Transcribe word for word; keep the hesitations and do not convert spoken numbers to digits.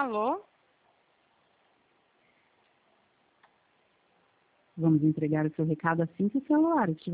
Alô? Vamos entregar o seu recado assim que o celular estiver